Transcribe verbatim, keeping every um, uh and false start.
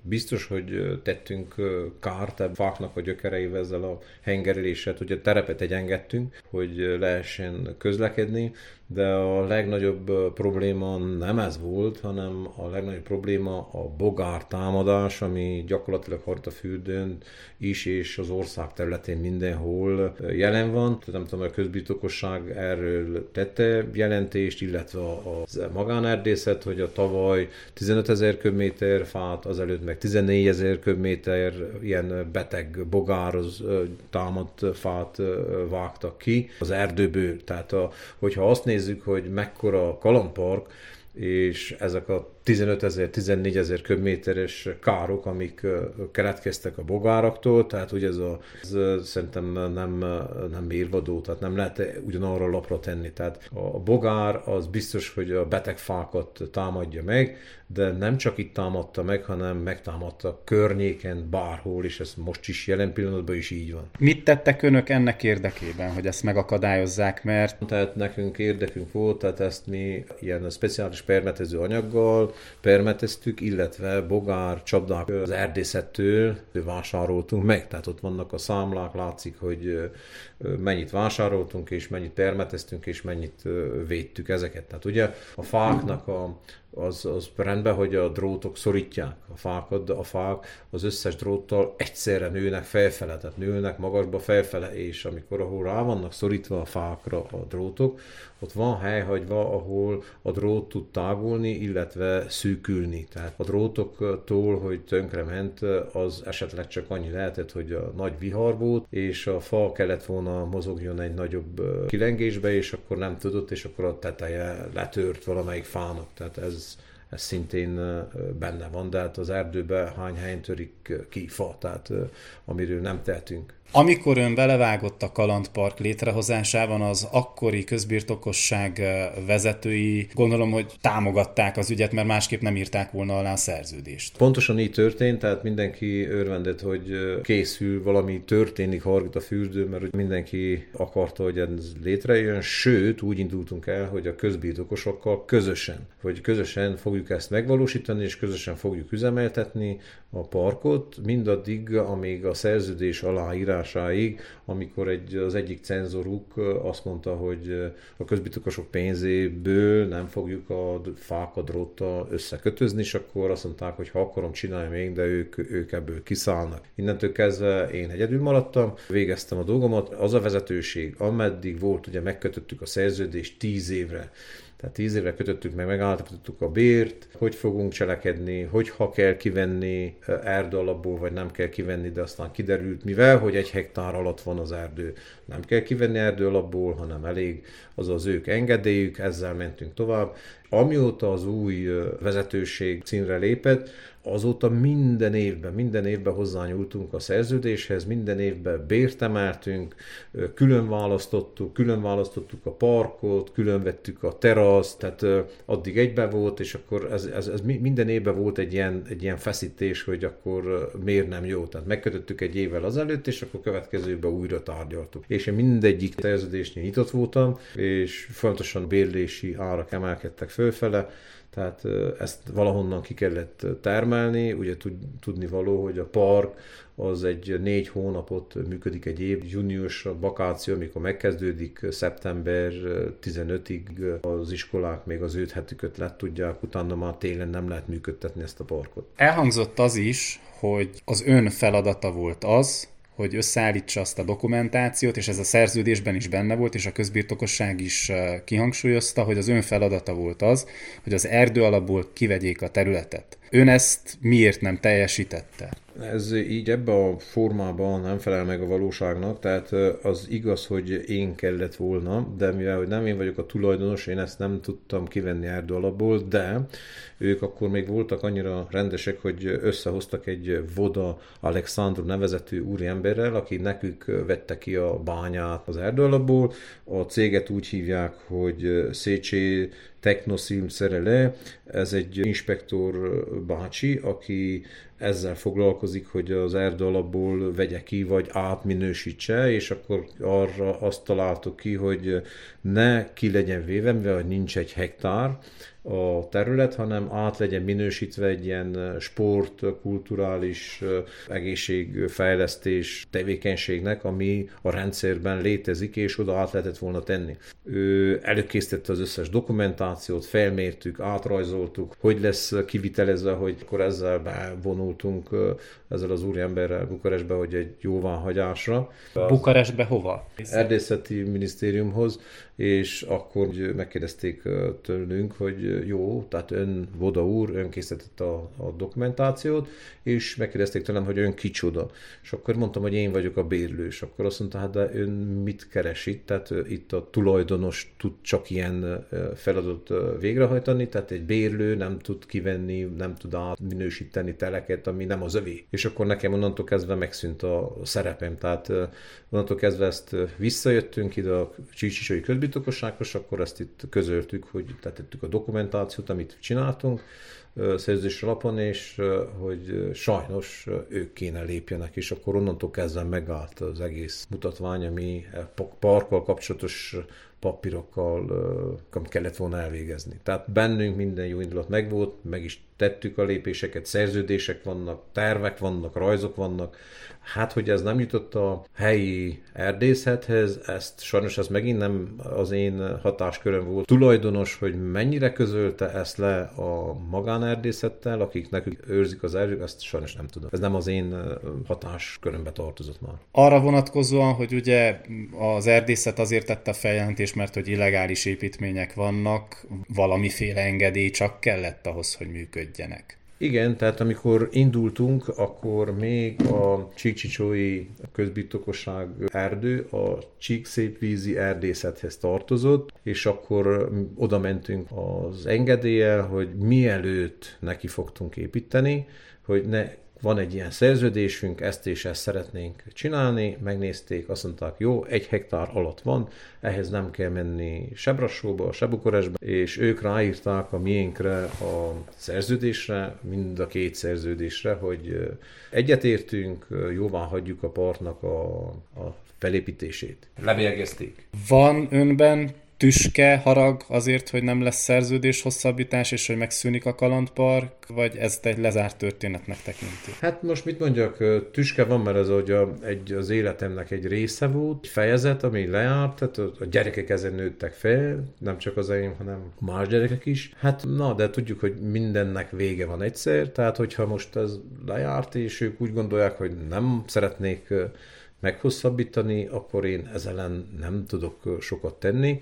biztos, hogy tettünk kárt a fáknak a gyökereivel ezzel a hengereléssel, hogy a terepet egyengedtünk, hogy lehessen közlekedni, de a legnagyobb probléma nem ez volt, hanem a legnagyobb probléma a bogár támadás, ami gyakorlatilag Hartafürdőn is és az ország területén mindenhol jelen van. Nem tudom, a közbirtokosság erről tette jelentést, illetve a magánerdészet, hogy a tavaly tizenötezer köbméter fát, azelőtt meg tizennégyezer köbméter ilyen beteg bogároz támadt fát vágtak ki az erdőből. Tehát a, hogyha azt nézzük, hogy mekkora kalandpark, és ezek a tizenötezer-tizennégyezer köbméteres károk, amik keletkeztek a bogáraktól, tehát ugye ez, a, ez szerintem nem, nem mérvadó, tehát nem lehet ugyanarra a lapra tenni. Tehát a bogár az biztos, hogy a beteg fákat támadja meg, de nem csak itt támadta meg, hanem megtámadta környéken bárhol, és ez most is jelen pillanatban is így van. Mit tettek önök ennek érdekében, hogy ezt megakadályozzák, mert... Tehát nekünk érdekünk volt, tehát ezt mi ilyen speciális permetező anyaggal permeteztük, illetve bogár csapdák az erdészettől vásároltunk meg. Tehát ott vannak a számlák, látszik, hogy mennyit vásároltunk, és mennyit permeteztünk, és mennyit védtük ezeket. Tehát ugye a fáknak a Az, az rendben, hogy a drótok szorítják a fákat, de a fák az összes dróttal egyszerre nőnek felfele, tehát nőnek magasba felfele, és amikor ahol rá vannak szorítva a fákra a drótok, ott van hely hagyva, ahol a drót tud tágulni, illetve szűkülni. Tehát a drótoktól, hogy tönkrement, az esetleg csak annyi lehetett, hogy a nagy vihar volt, és a fa kellett volna mozogjon egy nagyobb kilengésbe, és akkor nem tudott, és akkor a teteje letört valamelyik fának. Tehát ez Ez szintén benne van, de hát az erdőben hány helyen törik ki fa, tehát amiről nem tehetünk. Amikor ön belevágott a kalandpark létrehozásában, az akkori közbirtokosság vezetői gondolom, hogy támogatták az ügyet, mert másképp nem írták volna alá a szerződést. Pontosan így történt, tehát mindenki örvendett, hogy készül, valami történik Hargitafürdőn, mert mindenki akarta, hogy ez létrejön, sőt úgy indultunk el, hogy a közbirtokosokkal közösen, hogy közösen fogjuk ezt megvalósítani, és közösen fogjuk üzemeltetni a parkot, mindaddig, amíg a szerződés aláírásáig, amikor egy, az egyik cenzoruk azt mondta, hogy a közbirtokosok pénzéből nem fogjuk a fákat dróttal összekötözni, és akkor azt mondták, hogy ha akarom, csinálja még, de ők, ők ebből kiszállnak. Innentől kezdve én egyedül maradtam, végeztem a dolgomat, az a vezetőség, ameddig volt, ugye megkötöttük a szerződést tíz évre, tehát tíz évre kötöttük meg, megállapítottuk a bért, hogy fogunk cselekedni, hogy ha kell kivenni erdő alapból, vagy nem kell kivenni, de aztán kiderült, mivel, hogy egy hektár alatt van az erdő, nem kell kivenni erdő alapból, hanem elég az az ők engedélyük, ezzel mentünk tovább. Amióta az új vezetőség színre lépett, azóta minden évben, minden évben hozzányúltunk a szerződéshez, minden évben bért emeltünk, külön választottuk, külön választottuk a parkot, külön vettük a teraszt, tehát addig egyben volt, és akkor ez, ez, ez minden évben volt egy ilyen, egy ilyen feszítés, hogy akkor miért nem jó. Tehát megkötöttük egy évvel azelőtt, és akkor következőben újra tárgyaltuk. És én mindegyik szerződésnél nyitott voltam, és fontosan bérlési árak emelkedtek fölfele, tehát ezt valahonnan ki kellett termelni, ugye tudni való, hogy a park az egy négy hónapot működik egy év, június a vakáció, amikor megkezdődik, szeptember tizenötödikéig az iskolák még az öt hetüket le tudják, utána már télen nem lehet működtetni ezt a parkot. Elhangzott az is, hogy az ön feladata volt az, hogy összeállítsa azt a dokumentációt, és ez a szerződésben is benne volt, és a közbirtokosság is kihangsúlyozta, hogy az ön feladata volt az, hogy az erdő alapból kivegyék a területet. Ön ezt miért nem teljesítette? Ez így ebben a formában nem felel meg a valóságnak, tehát az igaz, hogy én kellett volna, de mivel hogy nem én vagyok a tulajdonos, én ezt nem tudtam kivenni erdő alapból, de ők akkor még voltak annyira rendesek, hogy összehoztak egy Voda Alexandru nevezetű úriemberrel, aki nekük vette ki a bányát az erdő alapból. A céget úgy hívják, hogy Szécsi Technoszim Szerele, ez egy inspektor bácsi, aki ezzel foglalkozik, hogy az erdő alapból vegye ki, vagy átminősítse, és akkor arra azt találtuk ki, hogy ne ki legyen véve, mivel nincs egy hektár, a terület, hanem át legyen minősítve egy ilyen sport, kulturális, egészségfejlesztés tevékenységnek, ami a rendszerben létezik, és oda át lehetett volna tenni. Ő előkészítette az összes dokumentációt, felmértük, átrajzoltuk, hogy lesz kivitelezve, hogy akkor ezzel bevonultunk ezzel az úriemberrel Bukarestbe, hogy egy jóváhagyásra. Bukarestbe hova? Erdészeti minisztériumhoz, és akkor megkérdezték tőlünk, hogy jó, tehát ön, Voda úr, ön készítette a, a dokumentációt, és megkérdezték tőlem, hogy ön kicsoda. És akkor mondtam, hogy én vagyok a bérlő, és akkor azt mondta, hát de ön mit keres itt? Tehát itt a tulajdonos tud csak ilyen feladatot végrehajtani, tehát egy bérlő nem tud kivenni, nem tud átminősíteni teleket, ami nem az övé. És akkor nekem onnantól kezdve megszűnt a szerepem, tehát onnantól kezdve ezt visszajöttünk ide a Csík-Csicsói Közbirtokossághoz, akkor ezt itt közöltük, hogy tettük a dokumentációt, amit csináltunk szerződés alapon, és hogy sajnos ők kéne lépjenek, és akkor onnantól kezdve megállt az egész mutatvány, ami parkkal kapcsolatos papírokkal amit kellett volna elvégezni. Tehát bennünk minden jó indulat megvolt, meg is tettük a lépéseket, szerződések vannak, tervek vannak, rajzok vannak. Hát, hogy ez nem jutott a helyi erdészethez, ezt sajnos ez megint nem az én hatásköröm volt. Tulajdonos, hogy mennyire közölte ezt le a magánerdészettel, akik nekük őrzik az erdőt, ezt sajnos nem tudom. Ez nem az én hatáskörömbe tartozott már. Arra vonatkozóan, hogy ugye az erdészet azért tette a feljelentést, mert hogy illegális építmények vannak, valamiféle engedély csak kellett ahhoz, hogy működjenek. Igen, tehát amikor indultunk, akkor még a Csík-Csicsói Közbirtokosság erdő a Csíkszépvízi erdészethez tartozott, és akkor oda mentünk az engedéllyel, hogy mielőtt neki fogtunk építeni, hogy ne van egy ilyen szerződésünk, ezt és ezt szeretnénk csinálni, megnézték, azt mondták, jó, egy hektár alatt van, ehhez nem kell menni se Brassóba, se Bukarestbe, és ők ráírták a miénkre a szerződésre, mind a két szerződésre, hogy egyetértünk, jóvá hagyjuk a partnak a, a felépítését. Lebélyegezték. Van önben tüske, harag azért, hogy nem lesz szerződés hosszabbítás, és hogy megszűnik a kalandpark, vagy ez egy lezárt történetnek tekinti? Hát most mit mondjak, tüske van, mert ez a, egy, az életemnek egy része volt, egy fejezet, ami lejárt, tehát a gyerekek ezen nőttek fel, nem csak az enyém, hanem más gyerekek is. Hát na, de tudjuk, hogy mindennek vége van egyszer, tehát hogyha most ez lejárt, és ők úgy gondolják, hogy nem szeretnék meghosszabbítani, akkor én ezzel ellen nem tudok sokat tenni.